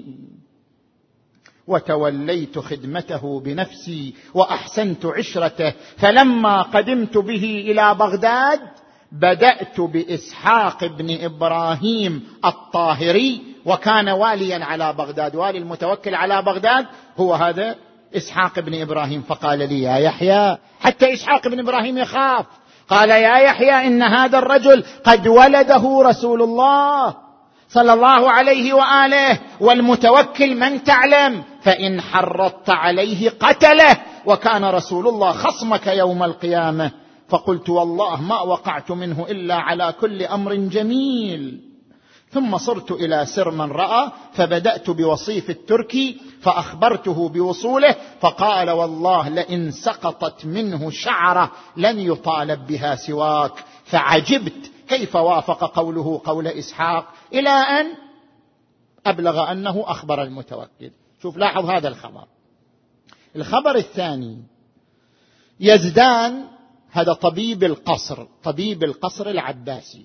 وتوليت خدمته بنفسي وأحسنت عشرته. فلما قدمت به إلى بغداد بدأت بإسحاق بن إبراهيم الطاهري، وكان واليا على بغداد، والي المتوكل على بغداد هو هذا إسحاق بن إبراهيم. فقال لي يا يحيى، حتى إسحاق بن إبراهيم يخاف، قال يا يحيى إن هذا الرجل قد ولده رسول الله صلى الله عليه وآله، والمتوكل من تعلم، فإن حرضت عليه قتله، وكان رسول الله خصمك يوم القيامة. فقلت والله ما وقعت منه إلا على كل أمر جميل. ثم صرت إلى سر من رأى، فبدأت بوصيف التركي فأخبرته بوصوله، فقال والله لئن سقطت منه شعرة لن يطالب بها سواك. فعجبت كيف وافق قوله قول إسحاق، إلى أن أبلغ أنه أخبر المتوكل. شوف لاحظ هذا الخبر. الخبر الثاني، يزدان هذا طبيب القصر، طبيب القصر العباسي،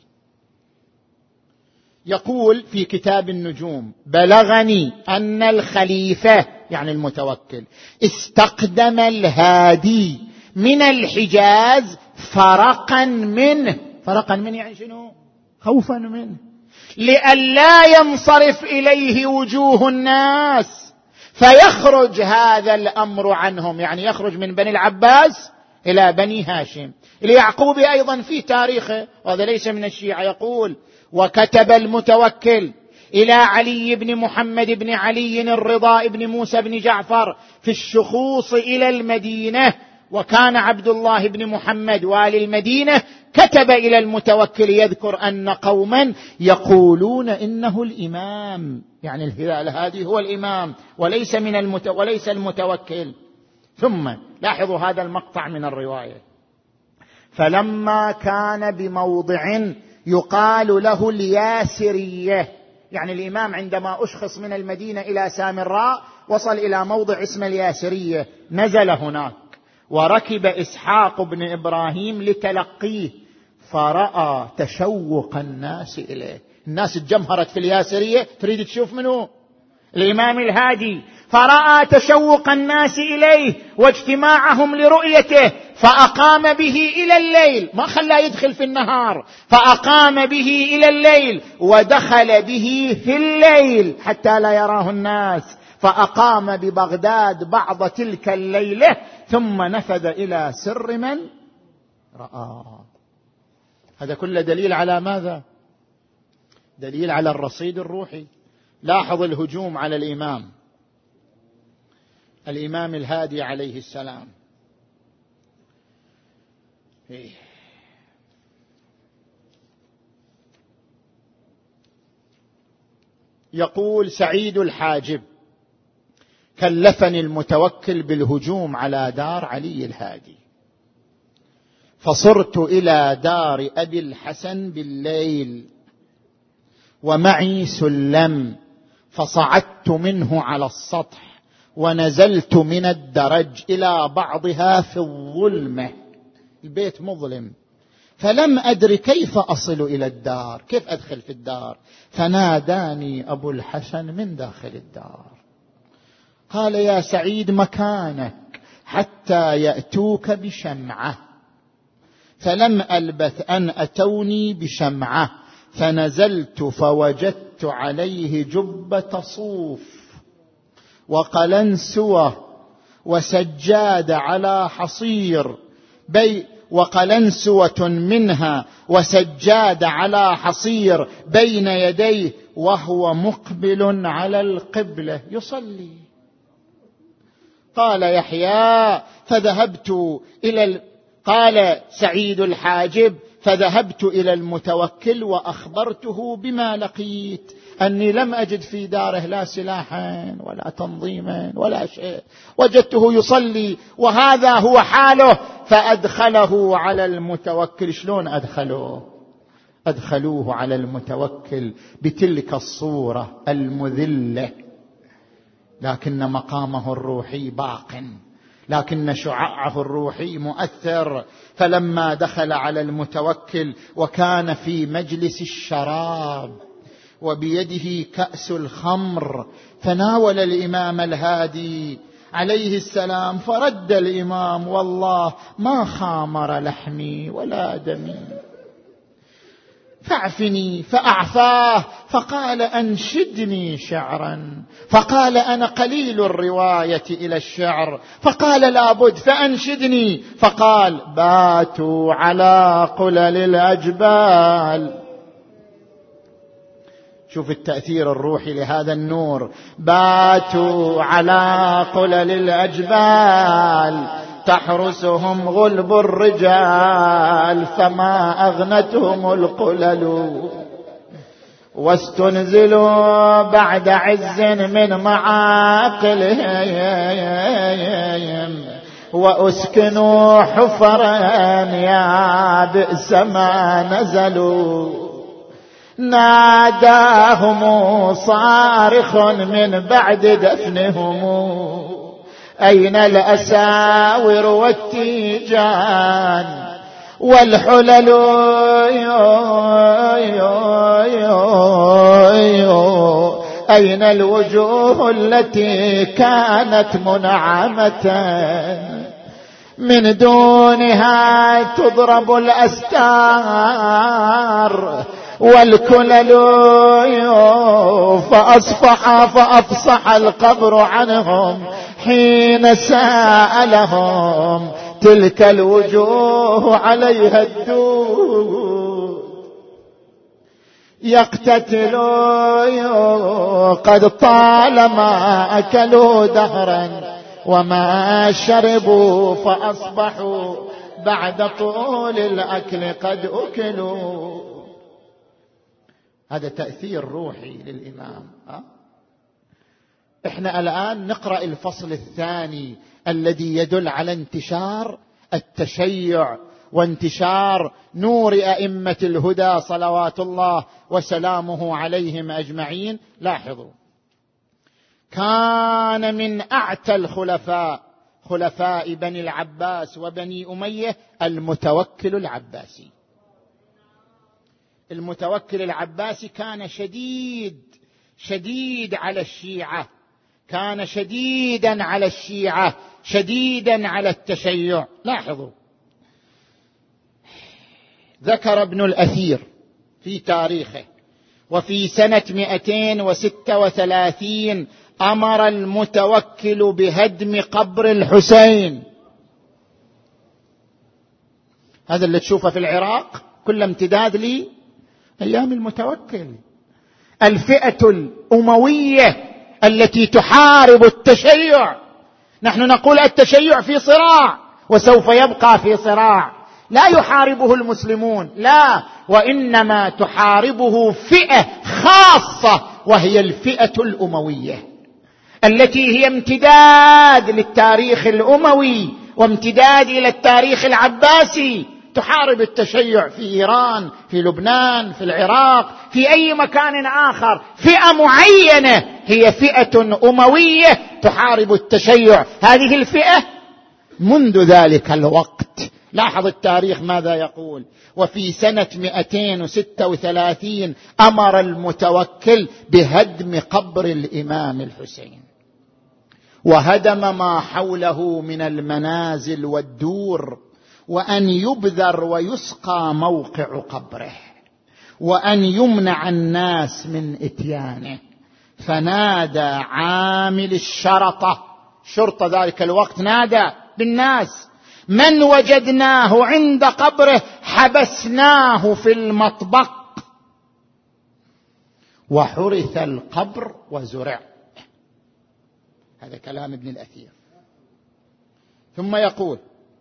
يقول في كتاب النجوم بلغني أن الخليفة يعني المتوكل استقدم الهادي من الحجاز فرقا منه، فرقا منه يعني شنو؟ خوفا منه، لئلا ينصرف إليه وجوه الناس فيخرج هذا الأمر عنهم، يعني يخرج من بني العباس إلى بني هاشم. اليعقوبي أيضا في تاريخه، وهذا ليس من الشيعة، يقول وكتب المتوكل إلى علي بن محمد بن علي الرضا بن موسى بن جعفر في الشخوص إلى المدينة، وكان عبد الله بن محمد والي المدينة كتب إلى المتوكل يذكر أن قوما يقولون إنه الإمام، يعني الهلال هذه هو الإمام وليس من المت... وليس المتوكل. ثم لاحظوا هذا المقطع من الرواية، فلما كان بموضع يقال له الياسرية، يعني الإمام عندما أشخص من المدينة إلى سامراء وصل إلى موضع اسم الياسرية، نزل هناك وركب إسحاق بن إبراهيم لتلقيه، فرأى تشوق الناس إليه. الناس اتجمهرت في الياسرية تريد تشوف منه الإمام الهادي، فرأى تشوق الناس إليه واجتماعهم لرؤيته، فأقام به إلى الليل، ما خلى يدخل في النهار، فأقام به إلى الليل ودخل به في الليل حتى لا يراه الناس، فأقام ببغداد بعض تلك الليلة ثم نفذ إلى سر من رأى. هذا كله دليل على ماذا؟ دليل على الرصيد الروحي. لاحظ الهجوم على الإمام الإمام الهادي عليه السلام. يقول سعيد الحاجب كلفني المتوكل بالهجوم على دار علي الهادي، فصرت إلى دار أبي الحسن بالليل ومعي سلم، فصعدت منه على السطح ونزلت من الدرج إلى بعضها في الظلمة، البيت مظلم، فلم أدر كيف أصل إلى الدار، كيف أدخل في الدار، فناداني أبو الحسن من داخل الدار قال يا سعيد مكانك حتى يأتوك بشمعة، فلم ألبث أن أتوني بشمعة، فنزلت فوجدت عليه جبة صوف وقلنسوة وسجاد على حصير بي وقلنسوة منها وسجاد على حصير بين يديه وهو مقبل على القبلة يصلي. قال يحيى فذهبت إلى ال... قال سعيد الحاجب فذهبت إلى المتوكل وأخبرته بما لقيت، أني لم أجد في داره لا سلاحا ولا تنظيما ولا شيء، وجدته يصلي وهذا هو حاله. فأدخله على المتوكل. شلون أدخلوه؟ أدخلوه على المتوكل بتلك الصورة المذلة، لكن مقامه الروحي باق، لكن شعاعه الروحي مؤثر. فلما دخل على المتوكل وكان في مجلس الشراب وبيده كأس الخمر، فناول الإمام الهادي عليه السلام، فرد الإمام: والله ما خامر لحمي ولا دمي، فاعفني، فأعفاه. فقال: أنشدني شعرا. فقال: أنا قليل الرواية إلى الشعر. فقال: لابد، فأنشدني. فقال: باتوا على قلل الأجبال. شوف التأثير الروحي لهذا النور. باتوا على قلل الأجبال تحرسهم غلب الرجال، فما أغنتهم القلل، واستنزلوا بعد عز من معاقلهم، وأسكنوا حفرا يا بئس ما نزلوا. ناداهم صارخ من بعد دفنهم: أين الأساور والتيجان والحلل؟ أين الوجوه التي كانت منعمة من دونها تضرب الأستار والكلل؟ فأصفح فأفصح القبر عنهم حين سألهم تلك الوجوه عليها الدود. يقتتلوا قد طالما أكلوا دهرا وما شربوا، فأصبحوا بعد طول الأكل قد أكلوا. هذا تأثير روحي للإمام. أه؟ إحنا الآن نقرأ الفصل الثاني الذي يدل على انتشار التشيع وانتشار نور أئمة الهدى صلوات الله وسلامه عليهم أجمعين. لاحظوا، كان من أعتى الخلفاء خلفاء بني العباس وبني أمية المتوكل العباسي. المتوكل العباسي كان شديد شديد على الشيعة، كان شديدا على الشيعة، شديدا على التشيع. لاحظوا، ذكر ابن الأثير في تاريخه: وفي سنة مئتين وستة وثلاثين أمر المتوكل بهدم قبر الحسين. هذا اللي تشوفه في العراق كل امتداد لي أيام المتوكل. الفئة الأموية التي تحارب التشيع، نحن نقول التشيع في صراع وسوف يبقى في صراع، لا يحاربه المسلمون، لا، وإنما تحاربه فئة خاصة، وهي الفئة الأموية التي هي امتداد للتاريخ الأموي وامتداد إلى التاريخ العباسي. تحارب التشيع في إيران، في لبنان، في العراق، في أي مكان آخر. فئة معينة هي فئة أموية تحارب التشيع. هذه الفئة منذ ذلك الوقت، لاحظ التاريخ ماذا يقول: وفي سنة مئتين وستة وثلاثين أمر المتوكل بهدم قبر الإمام الحسين، وهدم ما حوله من المنازل والدور، وأن يبذر ويسقى موقع قبره، وأن يمنع الناس من إتيانه. فنادى عامل الشرطة، شرطة ذلك الوقت، نادى بالناس: من وجدناه عند قبره حبسناه في المطبق، وحرث القبر وزرع. هذا كلام ابن الأثير. ثم يقول: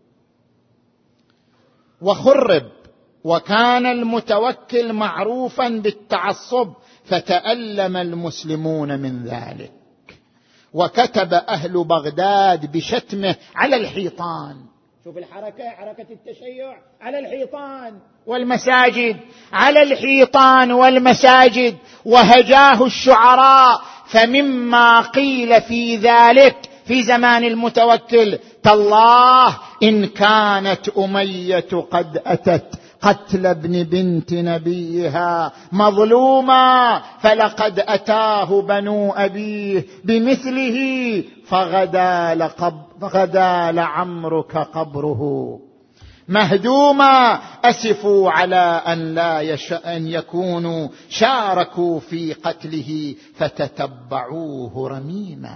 وخرب، وكان المتوكل معروفا بالتعصب، فتألم المسلمون من ذلك، وكتب أهل بغداد بشتمه على الحيطان. شوف الحركة، حركة التشيع على الحيطان والمساجد، على الحيطان والمساجد، وهجاه الشعراء. فمما قيل في ذلك في زمان المتوكل: تالله إن كانت أمية قد أتت قتل ابن بنت نبيها مظلوما، فلقد أتاه بنو أبيه بمثله، فغدا, لقب فغدا لعمرك قبره مهدوما. أسفوا على أن لا يشاء أن يكونوا شاركوا في قتله فتتبعوه رميما.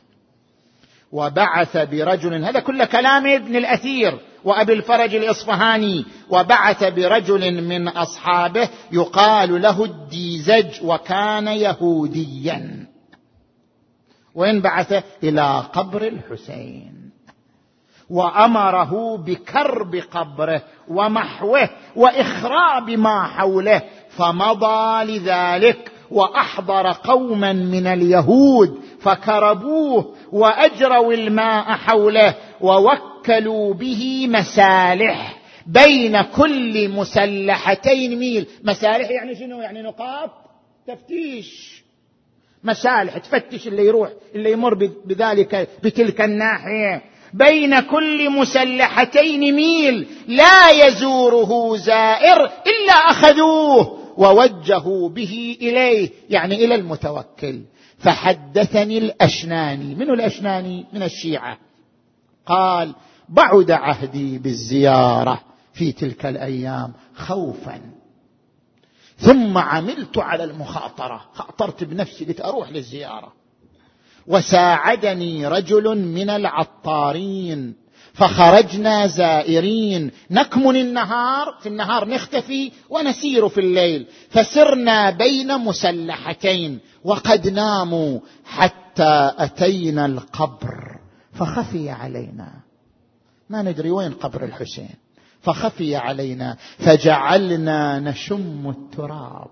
وبعث برجل، هذا كل كلام ابن الأثير وأبي الفرج الإصفهاني، وبعث برجل من أصحابه يقال له الديزج، وكان يهوديا. وإن بعث إلى قبر الحسين، وأمره بكرب قبره ومحوه وإخراب ما حوله، فمضى لذلك وأحضر قوما من اليهود فكربوه وأجروا الماء حوله، ووكلوا به مسالح بين كل مسلحتين ميل. مسالح يعني شنو؟ يعني نقاط تفتيش، مسالح تفتش اللي يروح اللي يمر بذلك بتلك الناحية. بين كل مسلحتين ميل لا يزوره زائر إلا أخذوه ووجهوا به إليه، يعني إلى المتوكل. فحدثني الأشناني، من الأشناني؟ من الشيعة، قال: بعد عهدي بالزيارة في تلك الأيام خوفا، ثم عملت على المخاطرة، خاطرت بنفسي قلت أروح للزيارة، وساعدني رجل من العطارين، فخرجنا زائرين نكمن النهار، في النهار نختفي ونسير في الليل، فسرنا بين مسلحتين وقد ناموا حتى أتينا القبر فخفي علينا، ما ندري وين قبر الحسين، فخفي علينا فجعلنا نشم التراب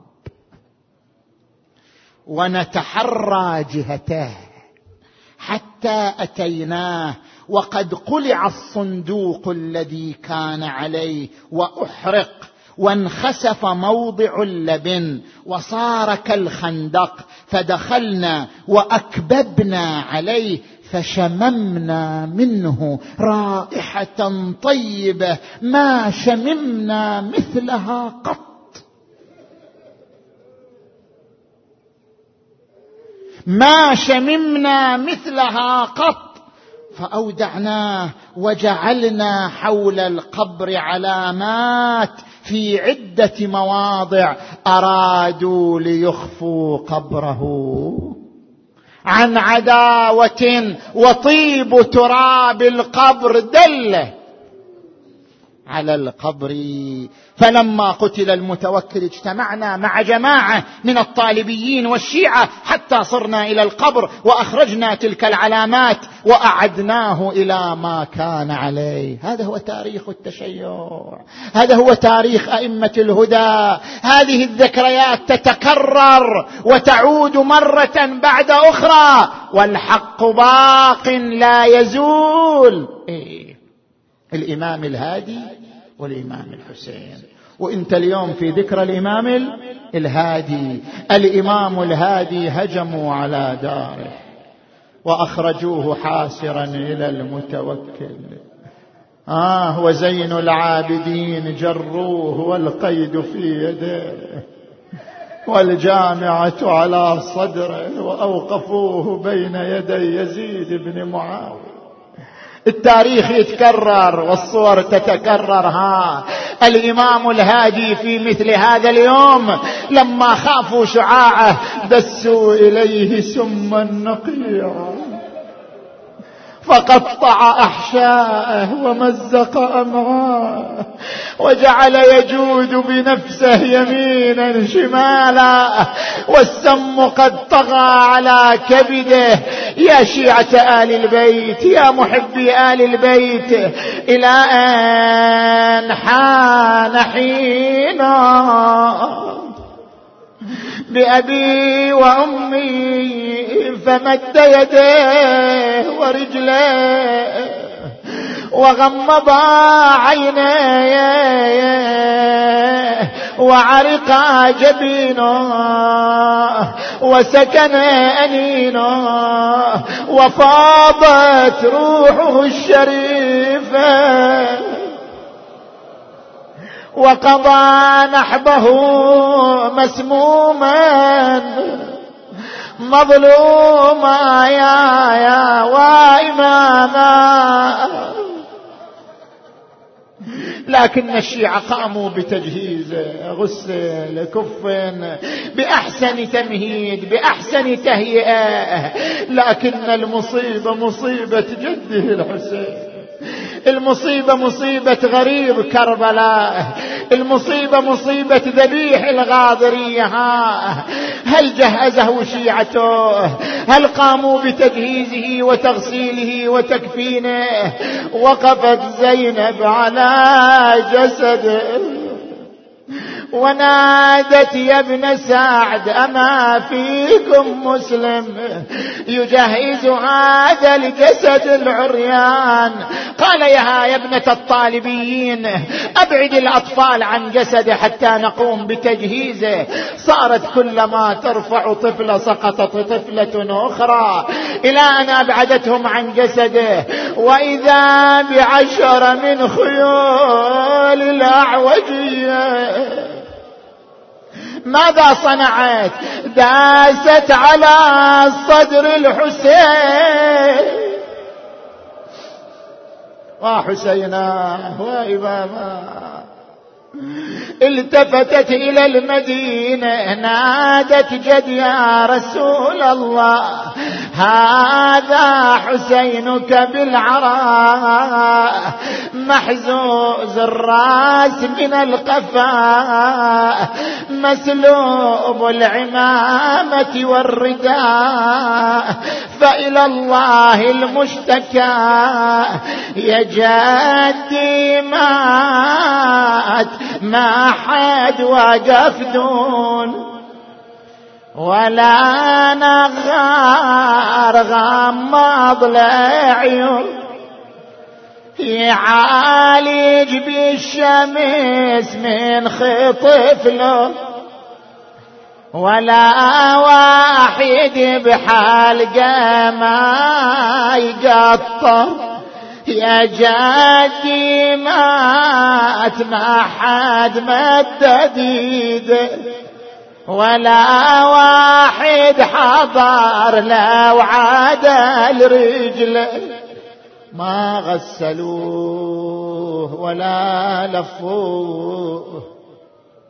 ونتحرى جهته حتى أتيناه، وقد قلع الصندوق الذي كان عليه وأحرق، وانخسف موضع اللبن وصار كالخندق، فدخلنا وأكببنا عليه فشممنا منه رائحة طيبة ما شممنا مثلها قط. ما شممنا مثلها قط. فأودعناه وجعلنا حول القبر علامات في عدة مواضع، أرادوا ليخفوا قبره عن عداوة، وطيب تراب القبر دل على القبر. فلما قتل المتوكل اجتمعنا مع جماعة من الطالبيين والشيعة حتى صرنا إلى القبر، وأخرجنا تلك العلامات وأعدناه إلى ما كان عليه. هذا هو تاريخ التشيع، هذا هو تاريخ أئمة الهدى. هذه الذكريات تتكرر وتعود مرة بعد أخرى، والحق باق لا يزول. إيه؟ الإمام الهادي والإمام الحسين. وإنت اليوم في ذكرى الإمام الهادي. الإمام الهادي هجموا على داره وأخرجوه حاسرا إلى المتوكل. آه وزين العابدين جروه والقيد في يديه والجامعة على صدره، وأوقفوه بين يدي يزيد بن معاوية. التاريخ يتكرر والصور تتكرر. ها الإمام الهادي في مثل هذا اليوم لما خافوا شعاعه دسوا إليه سما نقيعا فقطع أحشاءه ومزق أمعاءه، وجعل يجود بنفسه يمينا شمالا، والسم قد طغى على كبده. يا شيعة آل البيت، يا محبي آل البيت، إلى أن حان حينا بأبي وأمي، فمد يديه ورجليه وغمضا عينيه وعرقا جبينه وسكن أنينه وفاضت روحه الشريفة وقضى نحبه مسموما مظلوما يا يا وإماما. لكن الشيعة قاموا بتجهيزه، غسل كفن بأحسن تمهيد بأحسن تهيئة. لكن المصيبة مصيبة جده الحسين، المصيبة مصيبة غريب كربلاء، المصيبة مصيبة ذبيح الغاضرية. هل جهزه شيعته؟ هل قاموا بتجهيزه وتغسيله وتكفينه؟ وقفت زينب على جسده ونادت يا ابن سعد أما فيكم مسلم يجهز هذا الجسد العريان؟ قال يا يا ابنة الطالبيين أبعد الأطفال عن جسده حتى نقوم بتجهيزه. صارت كلما ترفع طفلة سقطت طفلة أخرى إلى أن أبعدتهم عن جسده. وإذا بعشر من خيول الأعوجية ماذا صنعت؟ داست على صدر الحسين وحسينا وإماما. التفتت إلى المدينة نادت جد يا رسول الله هذا حسينك بالعراء محزوز الراس من القفاء مسلوب العمامة والرداء فإلى الله المشتكى يا جدي مات ما حد وقف دون ولا نغار غمض العيون يعالج بالشمس من خطف له ولا واحد بحلقه ما يقطر يا جدي مات ما حد مدد ايده ولا واحد حضر لو عدل رجله ما غسلوه ولا لفوه